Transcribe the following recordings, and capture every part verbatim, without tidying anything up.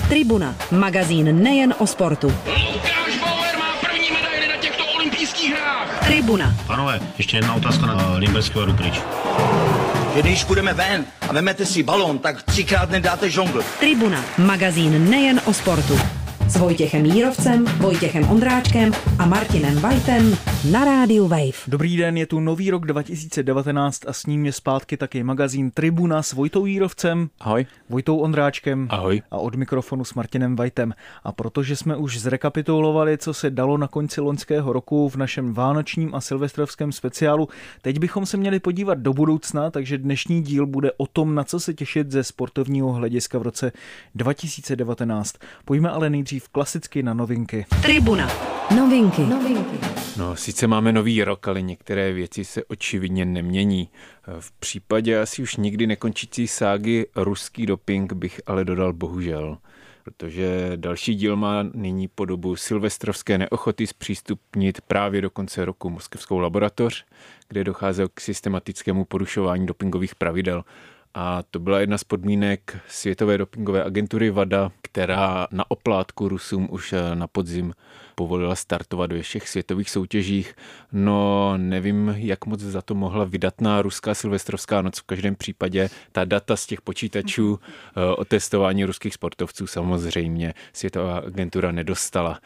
Tribuna, magazín nejen o sportu. Lukáš Bauer má první medaili na těchto olympijských hrách. Tribuna. Panové, ještě jedna otázka na Limberského Rukrič. Že když půjdeme ven a vemete si balón, tak třikrát nedáte žongl. Tribuna, magazín nejen o sportu. S Vojtěchem Jírovcem, Vojtěchem Ondráčkem a Martinem Vajtem na rádiu Wave. Dobrý den, je tu nový rok dva tisíce devatenáct a s ním je zpátky taky magazín Tribuna s Vojtou Jírovcem. Ahoj. Vojtou Ondráčkem. Ahoj. A od mikrofonu s Martinem Vajtem. A protože jsme už zrekapitulovali, co se dalo na konci loňského roku v našem vánočním a silvestrovském speciálu, teď bychom se měli podívat do budoucna, takže dnešní díl bude o tom, na co se těšit ze sportovního hlediska v roce dva tisíce devatenáct. Pojďme ale nejdřív klasicky na novinky. Tribuna. Novinky. Novinky. No, sice máme nový rok, ale některé věci se očividně nemění. V případě asi už nikdy nekončící ságy ruský doping bych ale dodal bohužel, protože další díl má nyní podobu silvestrovské neochoty zpřístupnit právě do konce roku moskevskou laboratoř, kde docházelo k systematickému porušování dopingových pravidel. A to byla jedna z podmínek Světové dopingové agentury WADA, která na oplátku Rusům už na podzim povolila startovat ve všech světových soutěžích. No, nevím, jak moc za to mohla vydatná ruská silvestrovská noc. V každém případě ta data z těch počítačů o testování ruských sportovců samozřejmě Světová agentura nedostala.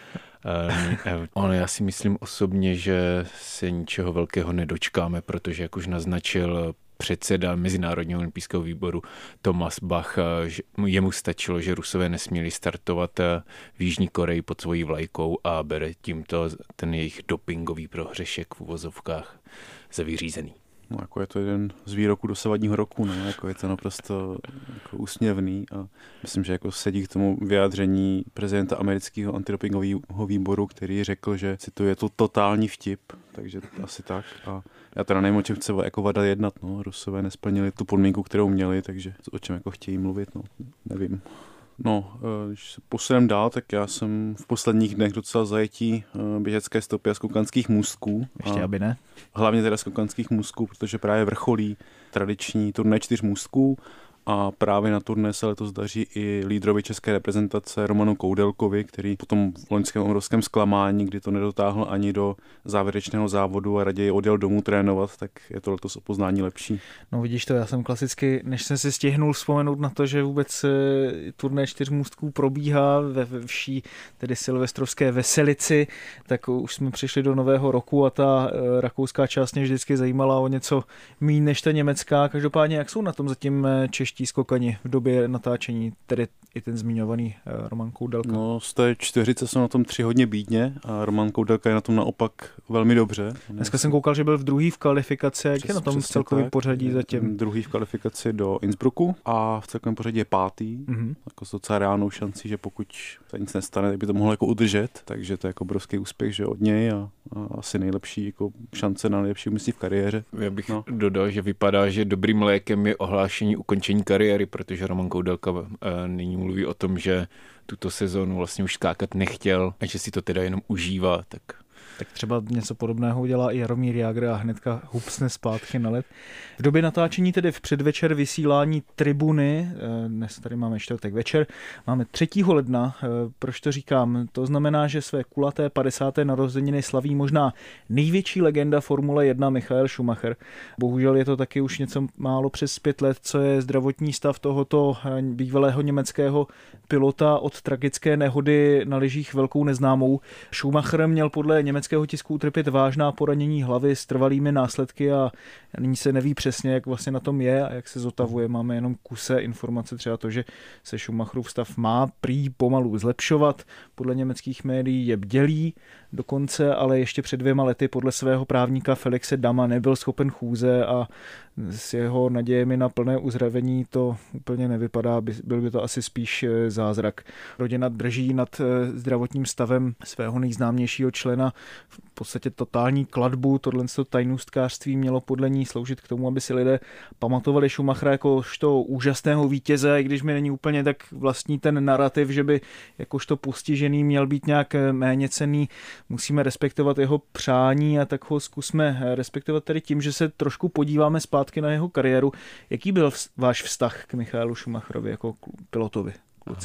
Ono, já si myslím osobně, že se ničeho velkého nedočkáme, protože jak už naznačil předseda Mezinárodního olympijského výboru Thomas Bach, že jemu stačilo, že Rusové nesměli startovat v Jižní Koreji pod svojí vlajkou a bere tímto ten jejich dopingový prohřešek v uvozovkách za vyřízený. No, jako je to jeden z výroků dosavadního roku, ne? Jako je to naprosto jako úsměvný a myslím, že jako sedí k tomu vyjádření prezidenta amerického antidopingového výboru, který řekl, že cituje to totální vtip, takže asi tak. A já teda nevím, o čem chce jako WADA jednat, no. Rusové nesplnili tu podmínku, kterou měli, takže o čem jako chtějí mluvit, no, nevím. No, když se posuneme dál, tak já jsem v posledních dnech docela zajetí běžecké stopy a skokanských můstků. Ještě aby ne. Hlavně teda skokanských můstků, protože právě vrcholí tradiční turné čtyř můstků a právě na turné se letos daří i lídrovi české reprezentace Romanu Koudelkovi, který po tom loňském obrovském zklamání, kdy to nedotáhl ani do závěrečného závodu a raději odjel domů trénovat, tak je to letos o poznání lepší. No vidíš to, já jsem klasicky, než jsem si stihnul vzpomenout na to, že vůbec turné čtyř můstků probíhá ve vší tedy silvestrovské veselici, tak už jsme přišli do nového roku a ta rakouská část mě vždycky zajímala o něco míň než ta německá. Každopádně, jak jsou na tom zatím čeští skokani v době natáčení, tedy i ten zmiňovaný Roman Koudelka? No, z té čtyřice jsou na tom tři hodně bídně a Roman Koudelka je na tom naopak velmi dobře. Dneska jsem koukal, že byl v druhý v kvalifikaci, jak je na tom v celkovém pořadí zatím? Druhý v kvalifikaci do Innsbrucku a v celkovém pořadí je pátý. Mm-hmm. Jako s docela reálnou šancí, že pokud se nic nestane, tak by to mohlo jako udržet, takže to je jako obrovský úspěch, že od něj a, a asi nejlepší jako šance na nejlepší umístí v kariéře. Já bych no. dodal, že vypadá, že dobrým lékem je ohlášení ukončení kariéry, protože Roman Koudelka e, nyní mluví o tom, že tuto sezónu vlastně už skákat nechtěl a že si to teda jenom užívá, tak... Tak třeba něco podobného udělá i Jaromír Jágr a hnedka hupsne zpátky na led. V době natáčení, tedy v předvečer vysílání Tribuny, dnes tady máme čtvrtek večer, máme třetího ledna, proč to říkám? To znamená, že své kulaté padesáté narozeniny slaví možná největší legenda Formule jedna Michael Schumacher. Bohužel je to taky už něco málo přes pět let, co je zdravotní stav tohoto bývalého německého pilota od tragické nehody na lyžích velkou neznámou. Schumacher měl podle německého tisku utrpět vážná poranění hlavy s trvalými následky a nyní se neví přesně, jak vlastně na tom je a jak se zotavuje. Máme jenom kuse informace, třeba to, že se Schumacherův stav má prý pomalu zlepšovat. Podle německých médií je bdělý dokonce, ale ještě před dvěma lety podle svého právníka Felixe Dama nebyl schopen chůze a s jeho nadějemi na plné uzdravení to úplně nevypadá, byl by to asi spíš zázrak. Rodina drží nad zdravotním stavem svého nejznámějšího člena v podstatě totální klatbu. Tohle tajnůstkářství mělo podle ní sloužit k tomu, aby si lidé pamatovali Schumachera jakožto úžasného vítěze, i když mi není úplně tak vlastní ten narrativ, že by jakožto postižený měl být nějak méněcenný. Musíme respektovat jeho přání a tak ho zkusme respektovat tady tím, že se trošku podíváme zpátky na jeho kariéru. Jaký byl váš vztah k Michaelu Schumacherovi jako pilotovi, kluci?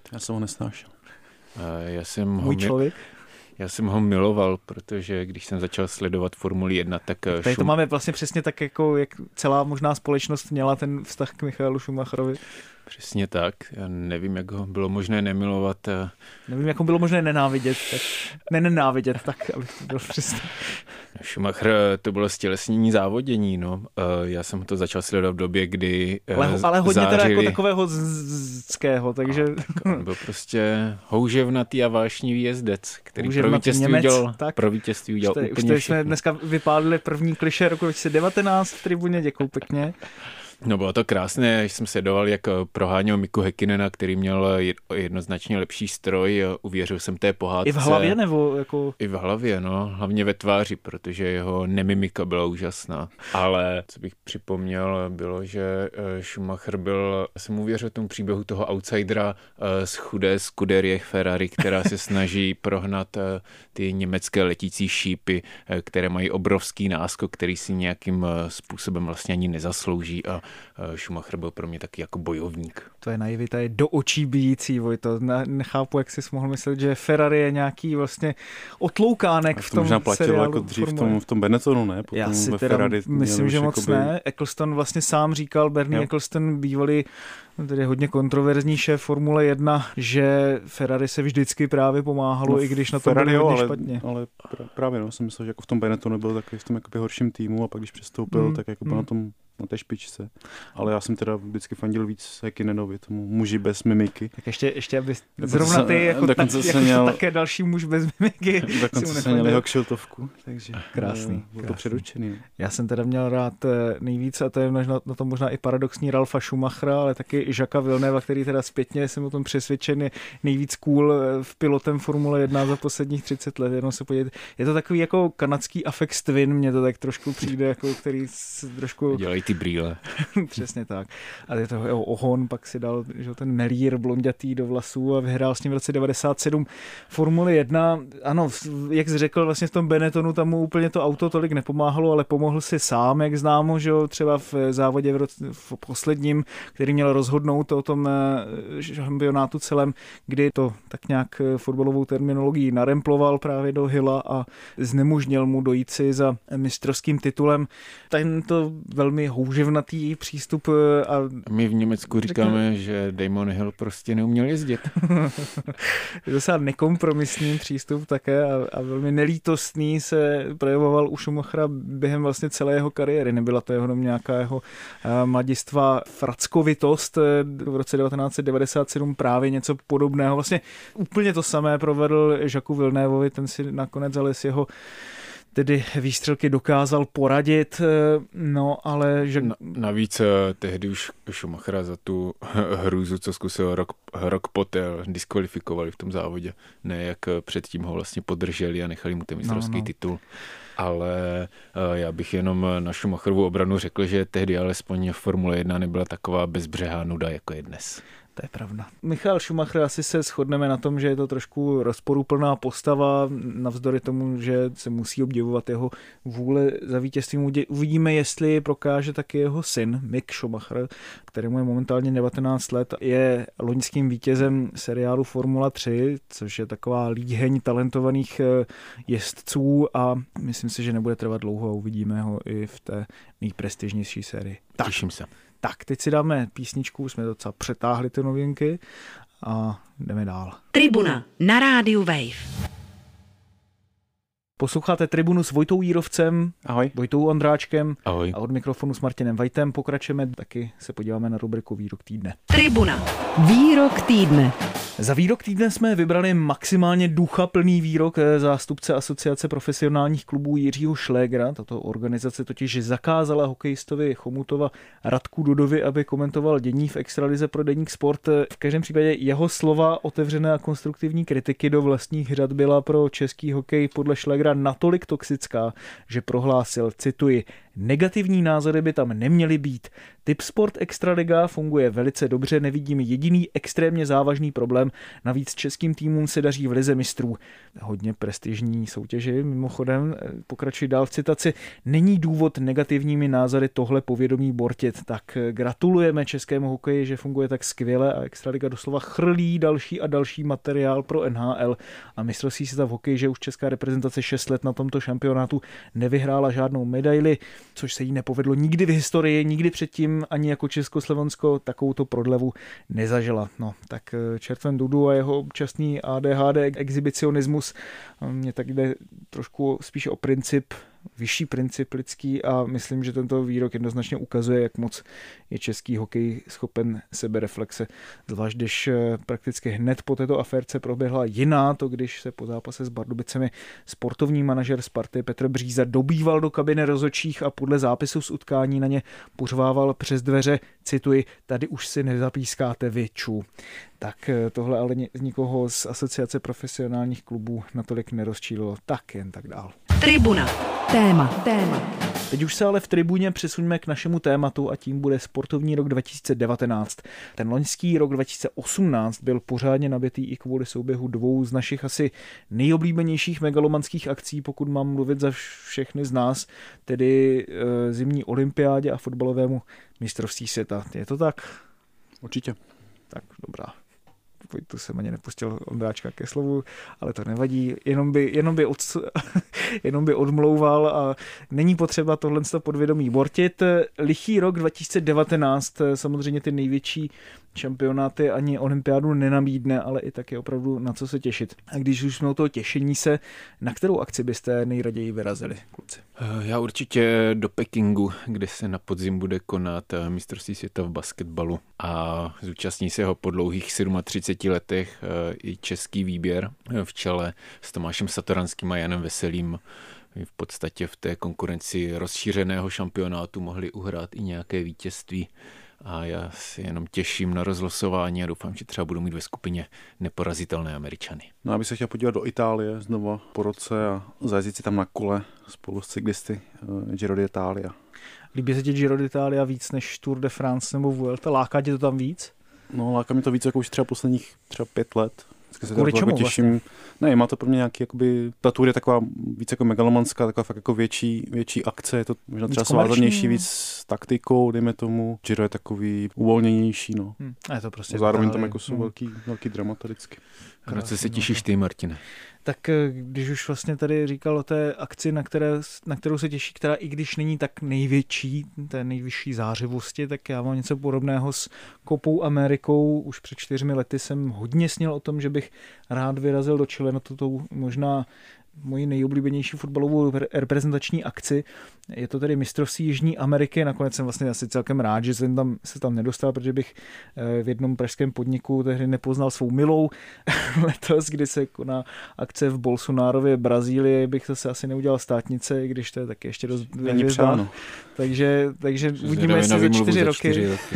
Já jsem ho nesnášel. Já jsem Můj ho člověk? Já jsem ho miloval, protože když jsem začal sledovat Formuli jedna, tak... Tady šum... to máme vlastně přesně tak, jako jak celá možná společnost měla ten vztah k Michaelu Schumacherovi. Přesně tak. Já nevím, jak ho bylo možné nemilovat. Nevím, jak ho bylo možné nenávidět. Tak nenenávidět, tak aby to bylo přesně. Schumacher, to bylo stělesnění závodění, no. Já jsem to začal sledovat v době, kdy Ale, ale hodně zářili. teda jako takového zského, takže... A, on byl prostě houževnatý a vášnivý jezdec, který pro vítězství, Němec, udělal, tak. pro vítězství udělal už úplně už jsme dneska vypálili první klišé roku dva tisíce devatenáct v tribuně, děkuju pěkně. No bylo to krásné, když jsem sledoval, jak proháněl Miku Häkkinena, který měl jednoznačně lepší stroj, uvěřil jsem té pohádce. I v hlavě nebo jako... I v hlavě, no, hlavně ve tváři, protože jeho nemimika byla úžasná. Ale co bych připomněl, bylo, že Schumacher byl, jsem uvěřil tomu příběhu toho outsidera z chudé Scuderie Ferrari, která se snaží prohnat ty německé letící šípy, které mají obrovský náskok, který si nějakým způsobem vlastně ani nezaslouží, a Schumacher byl pro mě taky jako bojovník. To je naivita, je do očí bijící, Vojto. Nechápu, jak jsi mohl myslet, že Ferrari je nějaký vlastně otloukánek v tom možná platilo seriálu jako dřív v tom, v tom Benettonu, ne? Potom Já si ve teda Ferrari myslím, že moc jakoby... ne. Eccleston vlastně sám říkal, Bernie jo. Eccleston, bývalý tedy hodně kontroverzní šéf Formule jedna, že Ferrari se vždycky právě pomáhalo, no, i když na to Ferrari, bylo hodně ale, špatně. ale právě, no, jsem myslel, že jako v tom Benettonu byl takový v tom jakoby horším týmu, a pak když přestoupil, mm. tak jako byl mm. na tom na té špičce. Ale já jsem teda vždycky fandil víc Häkkinenovi, tomu muži bez mimiky. Tak ještě, ještě aby zrovna ty, jako, tak, jako měl, také další muž bez mimiky. Dokonce jsem měl jeho kšiltovku, takže krásný. Bylo to předurčený. Já jsem teda měl rád nejvíc, a to je na, na to možná i paradoxní, Ralfa Schumachera, ale taky Jacquesa Villeneuva, který teda zpětně, jsem o tom přesvědčen, je nejvíc cool v pilotem Formule jedna za posledních třicet let. Jenom se podívejte. Je to takový jako kanadský Aphex Twin, mně to tak trošku přijde, jako který trošku... Dělají ty brýle. Přesně tak. A je to jeho ohon, pak si dal že, ten melír blondětý do vlasů a vyhrál s ním v roce devadesát sedm Formule jedna. Ano, jak jsi řekl, vlastně v tom Benettonu tam mu úplně to auto tolik nepomáhalo, ale pomohl si sám, jak známo, že třeba v závodě v, roce, v posledním, který měl rozhodnout o tom šampionátu celém, kdy to tak nějak fotbalovou terminologií naremploval právě do Hilla a znemožnil mu dojít si za mistrovským titulem. Tento velmi houževnatý přístup. A my v Německu říkáme, že Damon Hill prostě neuměl jezdit. Je docela nekompromisní přístup také a, a velmi nelítostný se projevoval u Schumachera během vlastně celé jeho kariéry. Nebyla to jenom nějaká jeho mladistva frackovitost. V roce devatenáct set devadesát sedm právě něco podobného. Vlastně úplně to samé provedl Jacquesu Villeneuvovi, ten si nakonec ale s jeho tedy výstřelky dokázal poradit, no ale... Že... Na, navíc tehdy už Schumachera za tu hrůzu, co zkusil rok, rok poté, diskvalifikovali v tom závodě. Ne, jak předtím ho vlastně podrželi a nechali mu ten mistrovský no, no. titul. Ale já bych jenom na Schumacherovu obranu řekl, že tehdy alespoň Formule jedna nebyla taková bezbřehá nuda, jako je dnes. To je pravda. Michael Schumacher, asi se shodneme na tom, že je to trošku rozporuplná postava, navzdory tomu, že se musí obdivovat jeho vůle za vítězstvím. Uvidíme, jestli prokáže taky jeho syn, Mick Schumacher, kterému je momentálně devatenáct let, je loňským vítězem seriálu Formula tři, což je taková líheň talentovaných jezdců a myslím si, že nebude trvat dlouho a uvidíme ho i v té nejprestižnější sérii. Tak. Těším se. Tak, teď si dáme písničku, jsme docela přetáhli ty novinky a jdeme dál. Tribuna na rádiu Wave. Posloucháte Tribunu s Vojtou Jírovcem, ahoj. Vojtou Ondráčkem. Ahoj. A od mikrofonu s Martinem Vajtem pokračujeme, taky se podíváme na rubriku Výrok týdne. Tribuna. Výrok týdne. Za výrok týdne jsme vybrali maximálně duchaplný výrok zástupce Asociace profesionálních klubů Jiřího Šlégera. Tato organizace totiž zakázala hokejistovi Chomutova Radku Dudovi, aby komentoval dění v extralize pro deník Sport. V každém případě jeho slova otevřené a konstruktivní kritiky do vlastních řad byla pro český hokej podle Šlégera natolik toxická, že prohlásil, cituji, Negativní názory by tam neměly být. Tipsport Extraliga funguje velice dobře, nevidím jediný extrémně závažný problém. Navíc českým týmům se daří v lize mistrů. Hodně prestižní soutěži, mimochodem, pokračuji dál v citaci. Není důvod negativními názory tohle povědomí bortit. Tak gratulujeme českému hokeji, že funguje tak skvěle a Extraliga doslova chrlí další a další materiál pro N H L. A mistrovství světa v hokeji, že už česká reprezentace šest let na tomto šampionátu nevyhrála žádnou medaili, což se jí nepovedlo nikdy v historii, nikdy předtím ani jako Československo takovouto prodlevu nezažila. No, tak čertven Dudu a jeho občasný A D H D exhibicionismus mě tak jde trošku spíše o princip, vyšší princip lidský a myslím, že tento výrok jednoznačně ukazuje, jak moc je český hokej schopen sebereflexe. Zvlášť, když prakticky hned po této aférce proběhla jiná, to když se po zápase s Pardubicemi sportovní manažer Sparty Petr Bříza dobýval do kabiny rozhodčích a podle zápisu z utkání na ně pořvával přes dveře, cituji, tady už si nezapískáte vy, čů. Tak tohle ale nikoho z Asociace profesionálních klubů natolik nerozčílilo. Tak jen tak dál. Tribuna. Téma. Téma. Teď už se ale v tribuně přesuňme k našemu tématu a tím bude sportovní rok dva tisíce devatenáct. Ten loňský rok dva tisíce osmnáct byl pořádně nabitý i kvůli souběhu dvou z našich asi nejoblíbenějších megalomanských akcí, pokud mám mluvit za všechny z nás, tedy e, zimní olympiádě a fotbalovému mistrovství světa. Je to tak? Určitě. Tak, dobrá. Tu jsem ani nepustil Ondráčka ke slovu, ale to nevadí, jenom by, jenom by, od, jenom by odmlouval a není potřeba tohle podvědomí bortit. Lichý rok dva tisíce devatenáct, samozřejmě ty největší šampionáty ani olympiádu nenabídne, ale i tak je opravdu na co se těšit. A když už jsme o toho těšení se, na kterou akci byste nejraději vyrazili, kluci? Já určitě do Pekingu, kde se na podzim bude konat mistrovství světa v basketbalu a zúčastní se ho po dlouhých třiceti sedmi letech i český výběr v čele s Tomášem Satoranským a Janem Veselým. V podstatě v té konkurenci rozšířeného šampionátu mohli uhrát i nějaké vítězství. A já si jenom těším na rozlosování a doufám, že třeba budu mít ve skupině neporazitelné Američany. No, já bych se chtěl podívat do Itálie znova po roce a zajezdit si tam na kole spolu s cyklisty Giro d'Italia. Líbí se ti Giro d'Italia víc než Tour de France nebo Vuelta? Láká tě to tam víc? No, láká mě to víc jako už třeba posledních třeba pět let. Se Kvůli čemu těším. Vlastně? Ne, má to pro mě nějaký, jakoby, ta tour je taková víc jako megalomanská, taková fakt jako větší, větší akce, je to možná třeba svázanější, víc s taktikou, dejme tomu. Giro je takový uvolněnější, no. Hmm, je to prostě zároveň tam jako jsou hmm. velký, velký dramata vždycky. Na co se těšíš ty, Martine? Tak když už vlastně tady říkal o té akci, na, které, na kterou se těší, která i když není tak největší, té nejvyšší zářivosti, tak já mám něco podobného s Kopou Amerikou. Už před čtyřmi lety jsem hodně snil o tom, že bych rád vyrazil do Chile na tuto možná moji nejoblíbenější fotbalovou reprezentační akci. Je to tedy mistrovství Jižní Ameriky. Nakonec jsem vlastně asi celkem rád, že jsem tam, se tam nedostal, protože bych v jednom pražském podniku tehdy nepoznal svou milou. Letos, kdy se koná akce v Bolsonárově Brazílii, bych zase asi neudělal státnice, i když to je taky ještě dost hvězdá. Takže, takže uvidíme, jestli za čtyři roky. Čtyři roky.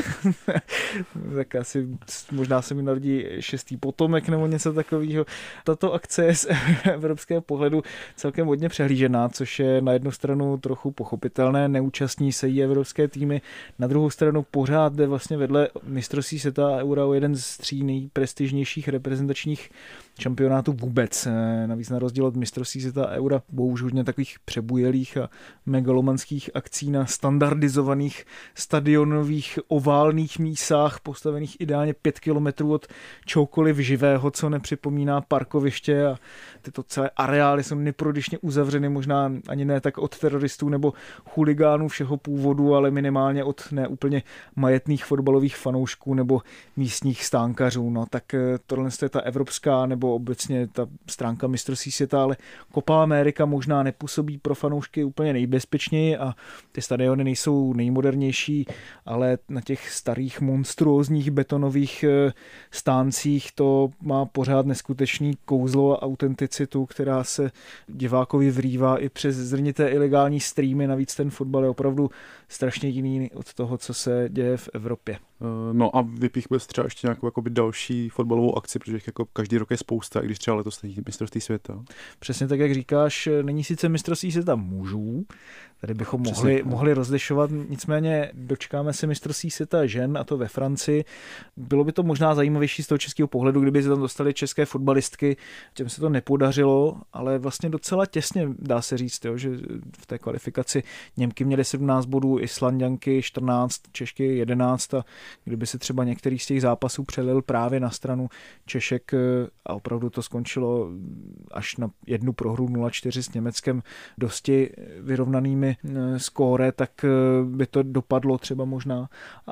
Tak asi možná se mi narodí šestý potomek nebo něco takového. Tato akce je z evropského pohledu celkem hodně přehlížená, což je na jednu stranu trochu pochopitelné, neúčastní se jí evropské týmy, na druhou stranu pořád jde vlastně vedle mistrovství světa a Eura o jeden z tří nejprestižnějších reprezentačních šampionátů vůbec. Navíc na rozdíl od mistrovství světa a Eura bohužel hodně takových přebujelých a megalomanských akcí na standardizovaných stadionových oválných mísách postavených ideálně pět kilometrů od čoukoliv živého, co nepřipomíná parkoviště a tyto celé areály jsou neprodyšně uzavřeny, možná ani ne tak od teroristů nebo chuligánů všeho původu, ale minimálně od neúplně majetných fotbalových fanoušků nebo místních stánkařů. No tak tohle je ta evropská nebo obecně ta stránka mistrovství světa, ale Copa America možná nepůsobí pro fanoušky úplně nejbezpečněji a ty stadiony nejsou nejmodernější, ale na těch starých monstruózních betonových stáncích to má pořád neskutečný kouzlo a autenticitu, která se divákovi vrývá i přes zrnité ilegální streamy. Navíc ten fotbal je opravdu strašně jiný od toho, co se děje v Evropě. No a vypích byl třeba ještě nějakou jakoby další fotbalovou akci, protože jako každý rok je spousta, i když třeba letos není mistrovství světa. Přesně tak, jak říkáš, není sice mistrovství světa mužů, tady bychom mohli, mohli rozlišovat, nicméně dočkáme se mistrovství světa žen, a to ve Francii. Bylo by to možná zajímavější z toho českého pohledu, kdyby se tam dostali české fotbalistky, těm se to nepodařilo, ale vlastně docela těsně dá se říct, jo, že v té kvalifikaci Němky měly sedmnáct bodů, Islanďanky čtrnáct, Češky jedenáct, a kdyby se třeba některý z těch zápasů přelil právě na stranu Češek a opravdu to skončilo až na jednu prohru nula čtyři s Německem dosti vyrovnanými skóre, tak by to dopadlo třeba možná,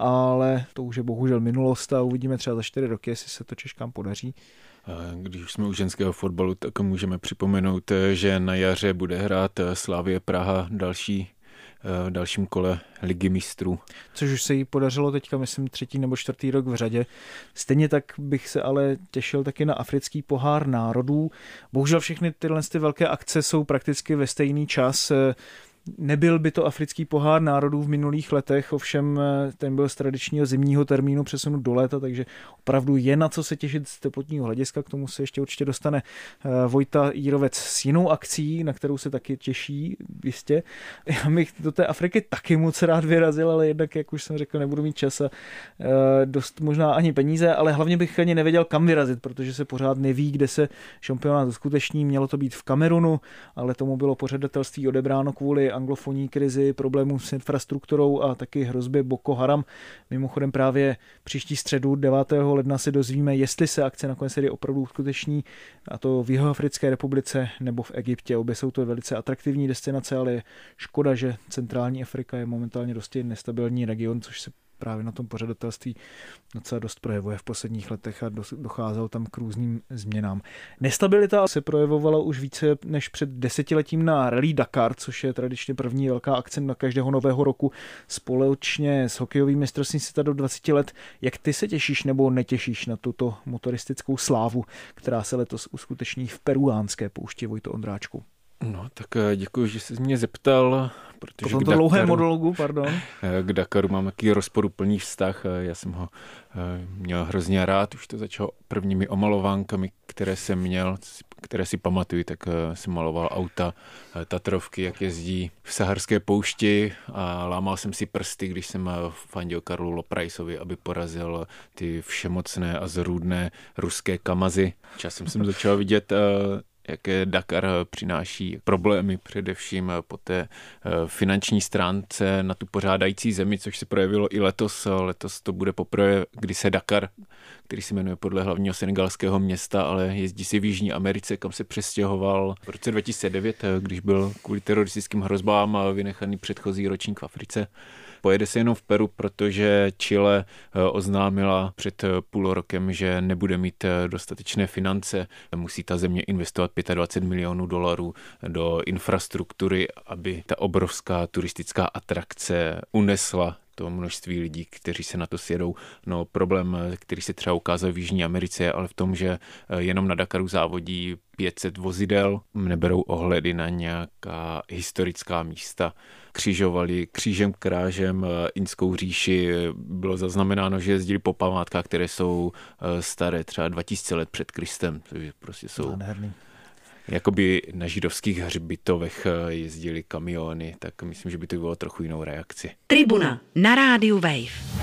ale to už je bohužel minulost a uvidíme třeba za čtyři roky, jestli se to Češkám podaří. Když už jsme u ženského fotbalu, tak můžeme připomenout, že na jaře bude hrát Slavie Praha další v dalším kole Ligy mistrů. Což už se jí podařilo teďka, myslím, třetí nebo čtvrtý rok v řadě. Stejně tak bych se ale těšil taky na africký pohár národů. Bohužel všechny tyhle ty velké akce jsou prakticky ve stejný čas. Nebyl by to africký pohár národů v minulých letech, ovšem ten byl z tradičního zimního termínu přesunut do léta, takže opravdu je na co se těšit z teplotního hlediska, k tomu se ještě určitě dostane Vojta Jírovec s jinou akcí, na kterou se taky těší, jistě. Já bych do té Afriky taky moc rád vyrazil, ale jednak, jak už jsem řekl, nebudu mít čas a dost možná ani peníze, ale hlavně bych ani nevěděl, kam vyrazit, protože se pořád neví, kde se šampionát uskuteční. Mělo to být v Kamerunu, ale tomu bylo pořadatelství odebráno kvůli anglofonní krizi, problémů s infrastrukturou a taky hrozbě Boko Haram. Mimochodem právě příští středu devátého ledna se dozvíme, jestli se akce nakonec tedy opravdu uskuteční, a to v Jihoafrické republice nebo v Egyptě. Obě jsou to velice atraktivní destinace, ale je škoda, že centrální Afrika je momentálně dosti nestabilní region, což se právě na tom pořadatelství docela dost projevuje v posledních letech a docházelo tam k různým změnám. Nestabilita se projevovala už více než před desetiletím na Rallye Dakar, což je tradičně první velká akce na každého nového roku společně s hokejovým mistrovstvím světa do dvaceti let. Jak ty se těšíš nebo netěšíš na tuto motoristickou slávu, která se letos uskuteční v peruánské poušti, Vojto Ondráčku? No, tak děkuji, že jsi mě zeptal, protože po tomto dlouhém monologu, pardon. K Dakaru mám takový rozporuplný vztah. Já jsem ho měl hrozně rád, už to začalo prvními omalovánkami, které jsem měl, které si pamatuju, tak jsem maloval auta, Tatrovky, jak jezdí v saharské poušti, a lámal jsem si prsty, když jsem fandil Karlu Loprajsovi, aby porazil ty všemocné a zrůdné ruské Kamazy. Časem jsem začal vidět, jaké Dakar přináší problémy, především po té finanční stránce na tu pořádající zemi, což se projevilo i letos. Letos to bude poprvé, kdy se Dakar, který se jmenuje podle hlavního senegalského města, ale jezdí si v Jižní Americe, kam se přestěhoval v roce dva tisíce devět, když byl kvůli teroristickým hrozbám vynechaný předchozí ročník v Africe. Pojede se jenom v Peru, protože Chile oznámila před půl rokem, že nebude mít dostatečné finance. Musí ta země investovat dvacet pět milionů dolarů do infrastruktury, aby ta obrovská turistická atrakce unesla to množství lidí, kteří se na to sjedou. No, problém, který se třeba ukázal v Jižní Americe, je ale v tom, že jenom na Dakaru závodí pět set vozidel, neberou ohledy na nějaká historická místa. Křižovali křížem krážem Inskou říši, bylo zaznamenáno, že jezdili po památkách, které jsou staré třeba dva tisíce let před Kristem, takže prostě jsou nádherný. Jakoby na židovských hřbitovech jezdili kamiony, tak myslím, že by to bylo trochu jinou reakci. Tribuna na rádiu Wave.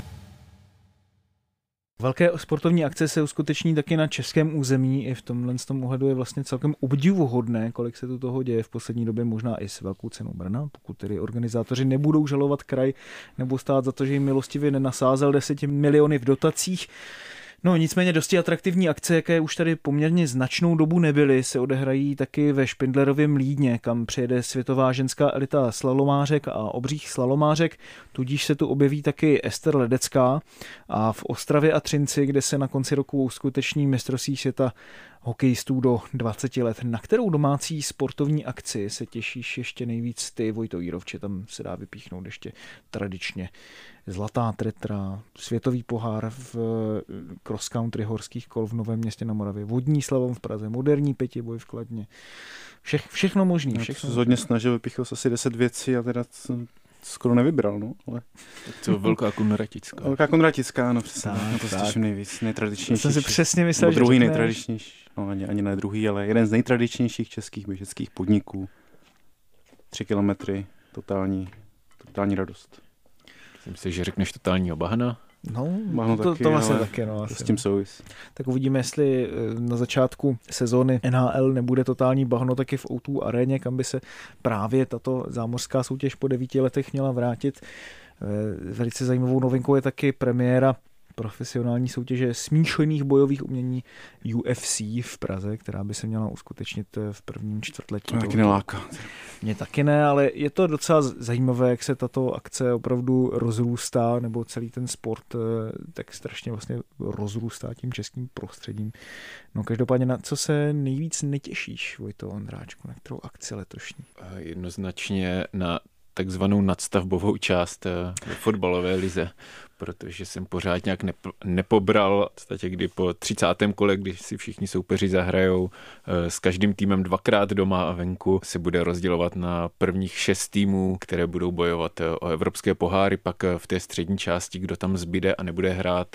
Velké sportovní akce se uskuteční taky na českém území. I v tomhle tom ohledu je vlastně celkem obdivuhodné, kolik se tu toho děje v poslední době, možná i s velkou cenou Brna, pokud tedy organizátoři nebudou žalovat kraj nebo stát za to, že jim milostivě nenasázel deseti miliony v dotacích. No, nicméně dosti atraktivní akce, jaké už tady poměrně značnou dobu nebyly, se odehrají taky ve Špindlerově Mlýdně, kam přijede světová ženská elita slalomářek a obřích slalomářek, tudíž se tu objeví taky Ester Ledecká, a v Ostravě a Třinci, kde se na konci roku uskuteční mistrovství světa hokejistů do dvaceti let. Na kterou domácí sportovní akci se těšíš ještě nejvíc ty, Vojto Jírovče? Tam se dá vypíchnout ještě tradičně zlatá tretra, světový pohár v cross country horských kol v Novém Městě na Moravě, vodní slalom v Praze, moderní pětiboj v Kladně. Vše, všechno možný. Všechno já hodně snažil, vypíchl asi deset věcí a teda skoro nevybral, no, ale... To Velká Konratická. Velká Konratická, no přesně, Tak, no, to tak. je nejvíc, nejtradičnější. To jsem si přesně myslel, že druhý řekneš. nejtradičnější, no ani, ani ne druhý, ale jeden z nejtradičnějších českých běžeckých podniků. Tři kilometry, totální, totální radost. Myslím si, že řekneš totálního bahna. No, Bahno to, taky, to vlastně ale taky, no. S Asi. tím souvis. Tak uvidíme, jestli na začátku sezóny N H L nebude totální bahno taky v O dva aréně, kam by se právě tato zámořská soutěž po devíti letech měla vrátit. Velice zajímavou novinkou je taky premiéra profesionální soutěže smíšených bojových umění U F C v Praze, která by se měla uskutečnit v prvním čtvrtletí. To taky neláká. Mě taky ne, ale je to docela zajímavé, jak se tato akce opravdu rozrůstá, nebo celý ten sport tak strašně vlastně rozrůstá tím českým prostředím. No každopádně na co se nejvíc netěšíš, Vojto Ondráčku, na kterou akci letošní? Jednoznačně na takzvanou nadstavbovou část ve fotbalové lize, protože jsem pořád nějak nep- nepobral, v podstatě kdy po třicátém kole, když si všichni soupeři zahrajou s každým týmem dvakrát doma a venku, se bude rozdělovat na prvních šest týmů, které budou bojovat o evropské poháry, pak v té střední části, kdo tam zbyde a nebude hrát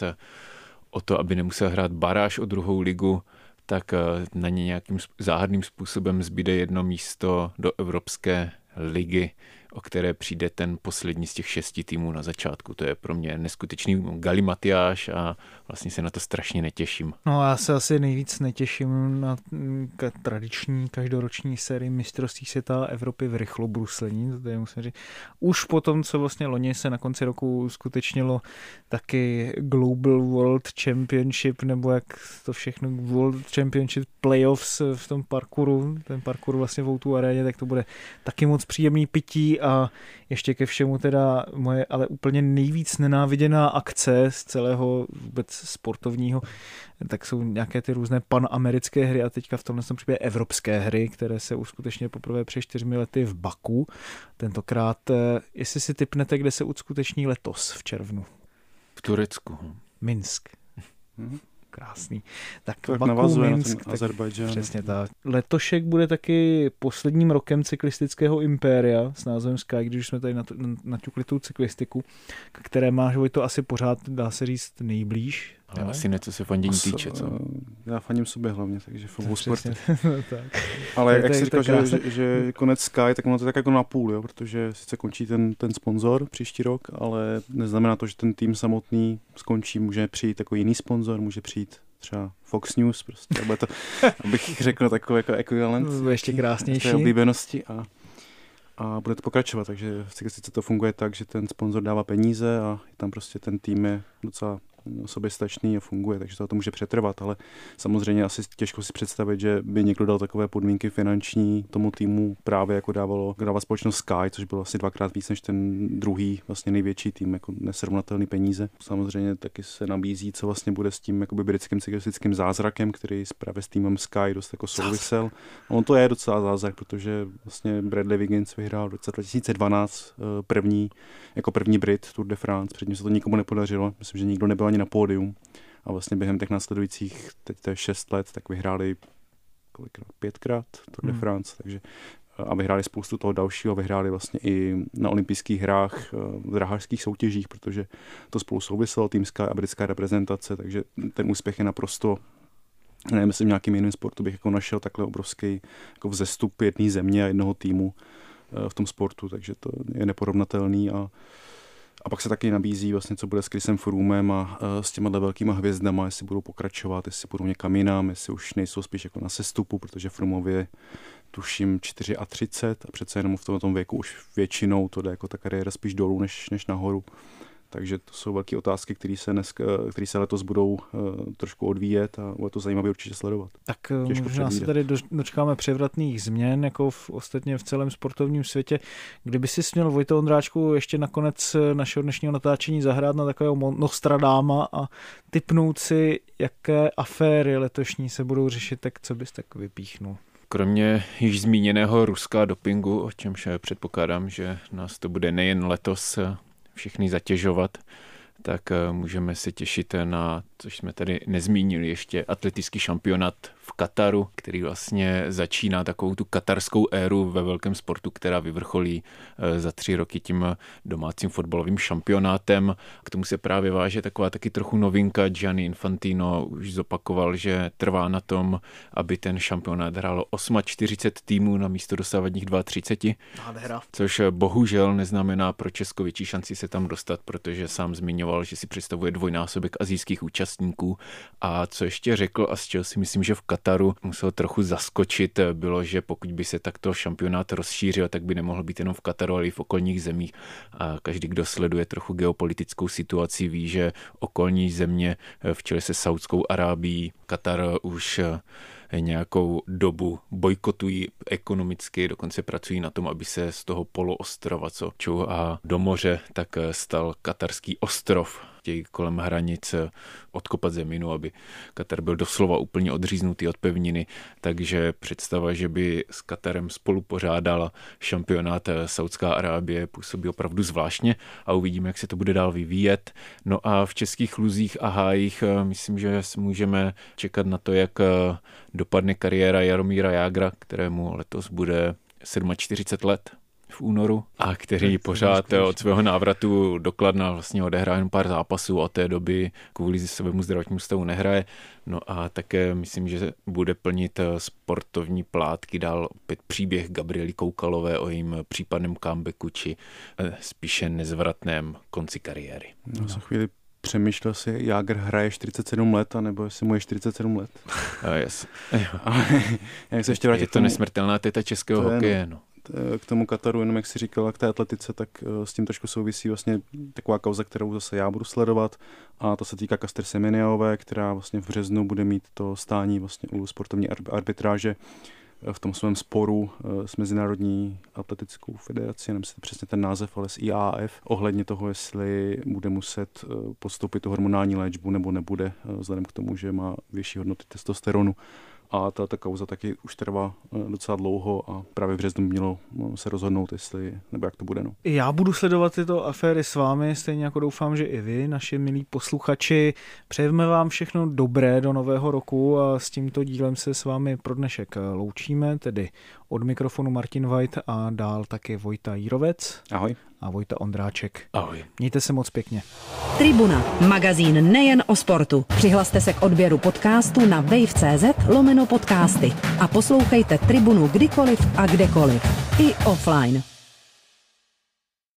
o to, aby nemusel hrát baráž o druhou ligu, tak na ně nějakým záhadným způsobem zbyde jedno místo do Evropské ligy, o které přijde ten poslední z těch šesti týmů na začátku. To je pro mě neskutečný galimatiáš a vlastně se na to strašně netěším. No já se asi nejvíc netěším na k- tradiční každoroční sérii mistrovství světa Evropy v rychlobruslení. To je, musím říct, už po tom, co vlastně loni se na konci roku uskutečnilo taky Global World Championship, nebo jak to všechno, World Championship Playoffs v tom parkouru, ten parkour vlastně v O dva aréně, tak to bude taky moc příjemný pití a ještě ke všemu teda moje ale úplně nejvíc nenáviděná akce z celého vůbec sportovního, tak jsou nějaké ty různé panamerické hry a teďka v tomhle případě evropské hry, které se uskuteční poprvé před čtyřmi lety v Baku. Tentokrát, jestli si tipnete, kde se uskuteční letos v červnu? V Turecku. Minsk. Mhm. Krásný. Tak, Tak Baku, navazuje Minsk, na ten Azerbajdžán. Přesně tak. Letošek bude taky posledním rokem cyklistického impéria s názvem Sky, když jsme tady naťukli tu cyklistiku, které máš, Vojto, asi pořád, dá se říct, nejblíž. Ale asi ne, co se fandění týče, co? Já faním sobě hlavně, takže v obou sportech. Tak. Ale To je- jak to je- jsi to je říkal, že, krásné. že, že konec Sky, tak ono to je tak jako na půl, jo? Protože sice končí ten, ten sponzor příští rok, ale neznamená to, že ten tým samotný skončí, může přijít jako jiný sponzor, může přijít třeba Fox News, prostě, bude to, abych řekl, takový jako ekvivalent To bude ještě té krásnější. oblíbenosti a, a bude to pokračovat, takže v cyklistice to funguje tak, že ten sponzor dává peníze a tam prostě ten tým je docela soběstačný a funguje, takže to, to může přetrvat, ale samozřejmě asi těžko si představit, že by někdo dal takové podmínky finanční tomu týmu právě jako dávalo, dává společnost Sky, což bylo asi dvakrát víc než ten druhý vlastně největší tým, jako nesrovnatelný peníze. Samozřejmě taky se nabízí, co vlastně bude s tím jakoby britským cyklistickým zázrakem, který právě s týmem Sky dost jako souvisel. A on to je docela zázrak, protože vlastně Bradley Wiggins vyhrál v roce dva tisíce dvanáct první, jako první Brit Tour de France, předtím se to nikomu nepodařilo, myslím, že nikdo nebyl ani na pódium a vlastně během těch následujících, teď to je šest let, tak vyhráli kolikrát, pětkrát Tour de France, takže a vyhráli spoustu toho dalšího, vyhráli vlastně i na olympijských hrách, v drahářských soutěžích, protože to spolu souviselo, týmská a britská reprezentace, takže ten úspěch je naprosto, nevím, jestli v nějakým jiném sportu bych jako našel takhle obrovský jako vzestup jedné země a jednoho týmu v tom sportu, takže to je neporovnatelný a A pak se taky nabízí vlastně, co bude s Chrisem Froomem a s těma velkýma hvězdama, jestli budou pokračovat, jestli budou někam jinam, jestli už nejsou spíš jako na sestupu, protože Froomovi je tuším třicet čtyři a přece jenom v tomto věku už většinou to jde jako ta kariéra spíš dolů než, než nahoru. Takže to jsou velké otázky, které se, dnes, které se letos budou uh, trošku odvíjet a bude to zajímavé určitě sledovat. Tak Těžko možná se předvídat. tady dočkáme převratných změn, jako v, ostatně v celém sportovním světě. Kdyby si směl, Vojto Ondráčku, ještě nakonec našeho dnešního natáčení zahrát na takového Nostradáma a tipnout si, jaké aféry letošní se budou řešit, tak co bys tak vypíchnul? Kromě již zmíněného Ruska dopingu, o čemž předpokládám, že nás to bude nejen letos všechny zatěžovat, tak můžeme se těšit na, což jsme tady nezmínili ještě, atletický šampionát v Kataru, který vlastně začíná takovou tu katarskou éru ve velkém sportu, která vyvrcholí za tři roky tím domácím fotbalovým šampionátem. K tomu se právě váže taková taky trochu novinka. Gianni Infantino už zopakoval, že trvá na tom, aby ten šampionát hrálo čtyřicet osm týmů na místo dosavadních třicet dva, což bohužel neznamená pro Česko větší šanci se tam dostat, protože sám zmiňoval, že si představuje dvojnásobek asijských účastníků. A co ještě řekl a z čeho si myslím, že v Kataru musel trochu zaskočit, bylo, že pokud by se takto šampionát rozšířil, tak by nemohl být jenom v Kataru, ale i v okolních zemích. A každý, kdo sleduje trochu geopolitickou situaci, ví, že okolní země v čele se Saudskou Arábií, Katar už nějakou dobu bojkotují ekonomicky, dokonce pracují na tom, aby se z toho poloostrova, co čouhá do moře, tak stal katarský ostrov. Chtějí kolem hranic odkopat zeminu, aby Katar byl doslova úplně odříznutý od pevniny, takže představa, že by s Katarem spolu pořádala šampionát Saudská Arábie, působí opravdu zvláštně a uvidíme, jak se to bude dál vyvíjet. No a v českých luzích a hájích myslím, že můžeme čekat na to, jak dopadne kariéra Jaromíra Jágra, kterému letos bude čtyřicet sedm let v únoru a který pořád od svého návratu do Kladna vlastně odehrál jen pár zápasů a od té doby kvůli svému zdravotnímu stavu nehraje. No a také myslím, že bude plnit sportovní plátky dál opět příběh Gabriely Koukalové o jejím případném comebacku či spíše nezvratném konci kariéry. No, za chvíli přemýšlel si, Jágr hraje čtyřicet sedm let, anebo jestli mu je čtyřicet sedm let. A yes. Jak se ještě vrátit je to tomu, nesmrtelná teta českého to hokeje. No. K tomu Kataru, jenom jak si říkala, k té atletice, tak s tím trošku souvisí vlastně taková kauza, kterou zase já budu sledovat, a to se týká Kaster Semeniové, která vlastně v březnu bude mít to stání vlastně u sportovní arbitráže v tom svém sporu s Mezinárodní atletickou federací, nevím si přesně ten název, ale s I A F, ohledně toho, jestli bude muset podstoupit tu hormonální léčbu nebo nebude, vzhledem k tomu, že má vyšší hodnoty testosteronu. A ta, ta kauza taky už trvá docela dlouho a právě v březnu mělo se rozhodnout, jestli, nebo jak to bude. No. Já budu sledovat tyto aféry s vámi, stejně jako doufám, že i vy, naši milí posluchači. Přejeme vám všechno dobré do nového roku a s tímto dílem se s vámi pro dnešek loučíme, tedy od mikrofonu Martin White a dál taky Vojta Jírovec. Ahoj. A Vojta Ondráček. Ahoj. Mějte se moc pěkně. Tribuna, magazín nejen o sportu. Přihlaste se k odběru podcastu na wave.cz lomeno podcasty a poslouchejte Tribunu kdykoliv a kdekoliv. I offline.